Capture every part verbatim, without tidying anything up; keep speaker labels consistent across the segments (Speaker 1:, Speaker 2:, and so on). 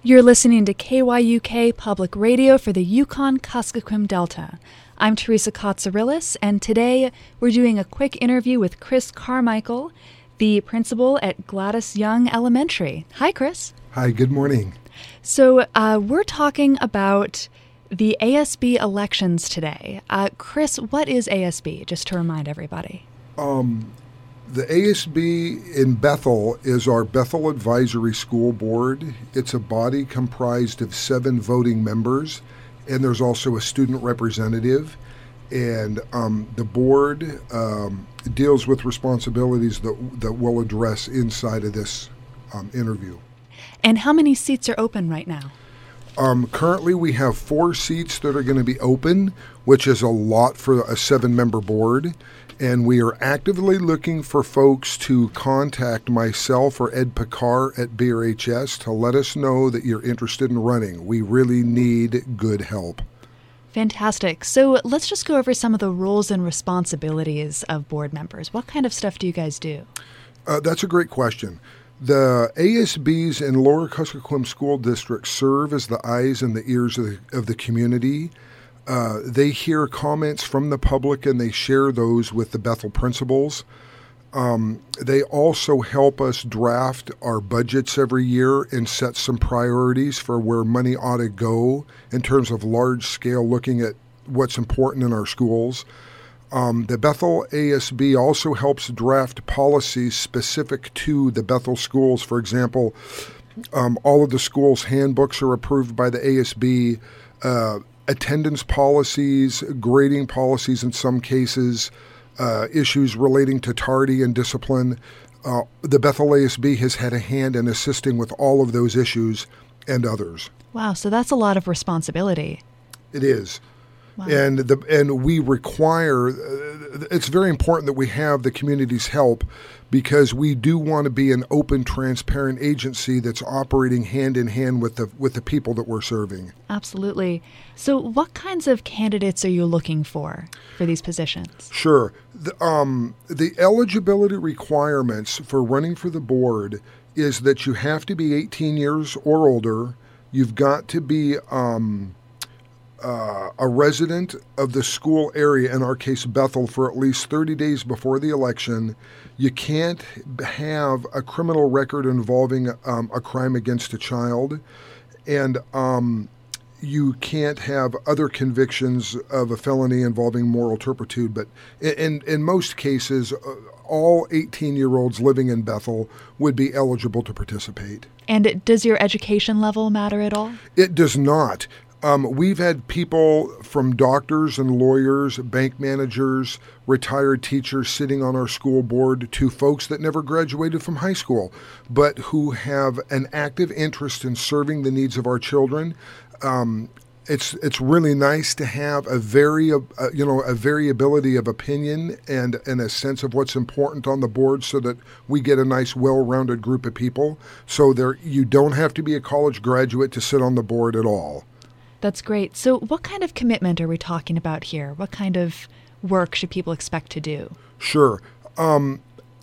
Speaker 1: You're listening to K Y U K Public Radio for the Yukon-Kuskokwim Delta. I'm Teresa Kotsarillis, and today we're doing a quick interview with Chris Carmichael, the principal at Gladys Young Elementary. Hi, Chris.
Speaker 2: Hi, good morning.
Speaker 1: So uh, we're talking about the A S B elections today. Uh, Chris, what is A S B, just to remind everybody?
Speaker 2: Um, the A S B in Bethel is our Bethel Advisory School Board. It's a body comprised of seven voting members, and there's also a student representative. And um, the board um, deals with responsibilities that, that we'll address inside of this um, interview.
Speaker 1: And how many seats are open right now?
Speaker 2: Um, currently, we have four seats that are going to be open, which is a lot for a seven-member board. And we are actively looking for folks to contact myself or Ed Picard at B R H S to let us know that you're interested in running. We really need good help.
Speaker 1: Fantastic. So let's just go over some of the roles and responsibilities of board members. What kind of stuff do you guys do?
Speaker 2: Uh, that's a great question. The A S Bs in Lower Kuskokwim School District serve as the eyes and the ears of the, of the community. Uh, they hear comments from the public and they share those with the Bethel principals. Um, they also help us draft our budgets every year and set some priorities for where money ought to go in terms of large scale looking at what's important in our schools. Um, the Bethel A S B also helps draft policies specific to the Bethel schools. For example, um, all of the schools' handbooks are approved by the A S B. Uh, attendance policies, grading policies in some cases, uh, issues relating to tardy and discipline. Uh, the Bethel A S B has had a hand in assisting with all of those issues and others.
Speaker 1: Wow, so that's a lot of responsibility.
Speaker 2: It is.
Speaker 1: Wow.
Speaker 2: And the and we require, uh, it's very important that we have the community's help because we do want to be an open, transparent agency that's operating hand in hand with the with the people that we're serving.
Speaker 1: Absolutely. So what kinds of candidates are you looking for for these positions?
Speaker 2: Sure. The, um, the eligibility requirements for running for the board is that you have to be eighteen years or older. You've got to be um, Uh, a resident of the school area, in our case Bethel, for at least thirty days before the election. You can't have a criminal record involving um, a crime against a child, and um, you can't have other convictions of a felony involving moral turpitude. But in, in most cases, uh, all eighteen-year-olds living in Bethel would be eligible to participate.
Speaker 1: And does your education level matter at all?
Speaker 2: It does not. Um, we've had people from doctors and lawyers, bank managers, retired teachers sitting on our school board to folks that never graduated from high school, but who have an active interest in serving the needs of our children. Um, it's it's really nice to have a very uh, you know a variability of opinion and, and a sense of what's important on the board, so that we get a nice, well-rounded group of people. So there, you don't have to be a college graduate to sit on the board at all.
Speaker 1: That's great. So what kind of commitment are we talking about here? What kind of work should people expect to do?
Speaker 2: Sure. Um,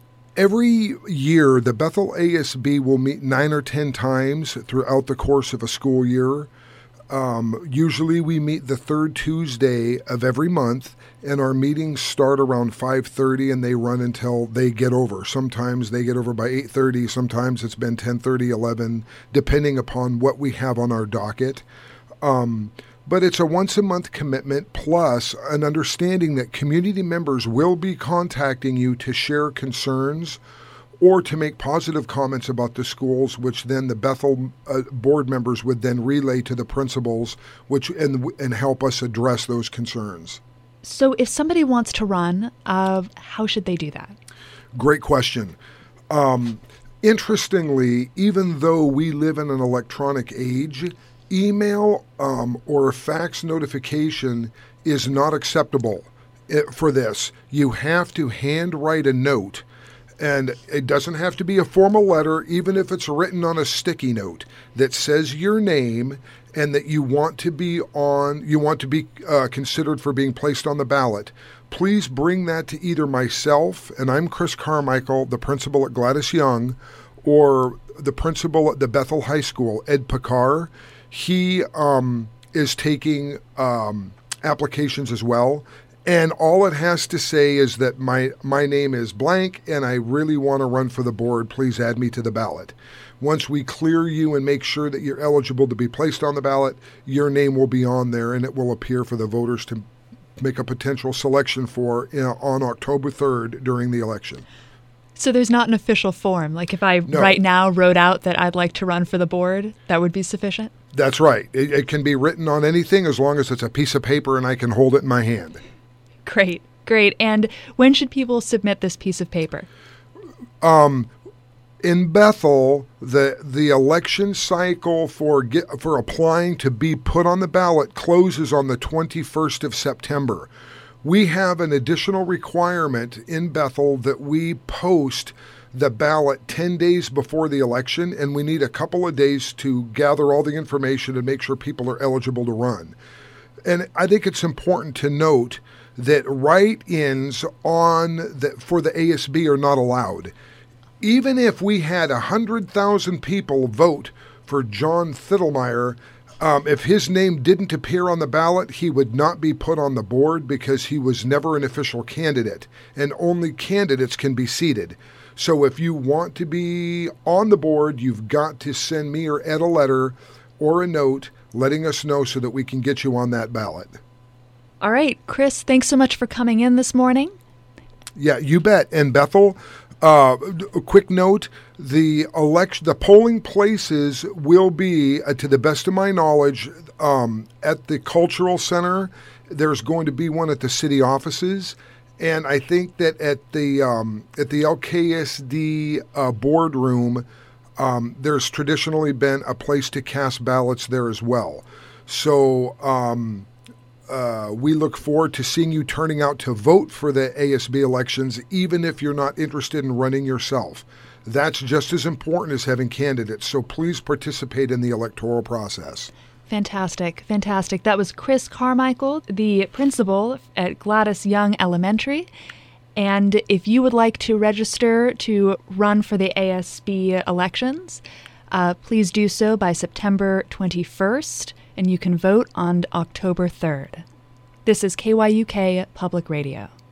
Speaker 2: every year, the Bethel A S B will meet nine or ten times throughout the course of a school year. Um, usually we meet the third Tuesday of every month, and our meetings start around five thirty and they run until they get over. Sometimes they get over by eight thirty. Sometimes it's been ten thirty, eleven, depending upon what we have on our docket. Um, but it's a once-a-month commitment, plus an understanding that community members will be contacting you to share concerns or to make positive comments about the schools, which then the Bethel uh, board members would then relay to the principals, which and and help us address those concerns.
Speaker 1: So if somebody wants to run, uh, how should they do that?
Speaker 2: Great question. Um, interestingly, even though we live in an electronic age, email um, or a fax notification is not acceptable for this. You have to handwrite a note, and it doesn't have to be a formal letter, even if it's written on a sticky note that says your name and that you want to be on, you want to be uh, considered for being placed on the ballot. Please bring that to either myself, and I'm Chris Carmichael, the principal at Gladys Young, or the principal at the Bethel High School, Ed Picar. He um, is taking um, applications as well. And all it has to say is that my, my name is blank and I really want to run for the board. Please add me to the ballot. Once we clear you and make sure that you're eligible to be placed on the ballot, your name will be on there and it will appear for the voters to make a potential selection for you know, on October third during the election.
Speaker 1: So there's not an official form? Like if I
Speaker 2: No.
Speaker 1: right now wrote out that I'd like to run for the board, that would be sufficient?
Speaker 2: That's right. It, it can be written on anything as long as it's a piece of paper and I can hold it in my hand.
Speaker 1: Great, great. And when should people submit this piece of paper?
Speaker 2: Um, in Bethel, the the election cycle for get, for applying to be put on the ballot closes on the twenty-first of September. We have an additional requirement in Bethel that we post the ballot ten days before the election, and we need a couple of days to gather all the information and make sure people are eligible to run. And I think it's important to note that write-ins on the, for the A S B are not allowed. Even if we had one hundred thousand people vote for John Fiddlemeyer, um, if his name didn't appear on the ballot, he would not be put on the board because he was never an official candidate, and only candidates can be seated. So if you want to be on the board, you've got to send me or Ed a letter or a note letting us know so that we can get you on that ballot.
Speaker 1: All right, Chris, thanks so much for coming in this morning.
Speaker 2: Yeah, you bet. And Bethel, uh, a quick note, the election, the polling places will be, uh, to the best of my knowledge, um, at the Cultural Center. There's going to be one at the city offices. And I think that at the um, at the L K S D uh, boardroom, um, there's traditionally been a place to cast ballots there as well. So um, uh, we look forward to seeing you turning out to vote for the A S B elections, even if you're not interested in running yourself. That's just as important as having candidates. So please participate in the electoral process.
Speaker 1: Fantastic, fantastic. That was Chris Carmichael, the principal at Gladys Young Elementary. And if you would like to register to run for the A S B elections, uh, please do so by September twenty-first, and you can vote on October third. This is K Y U K Public Radio.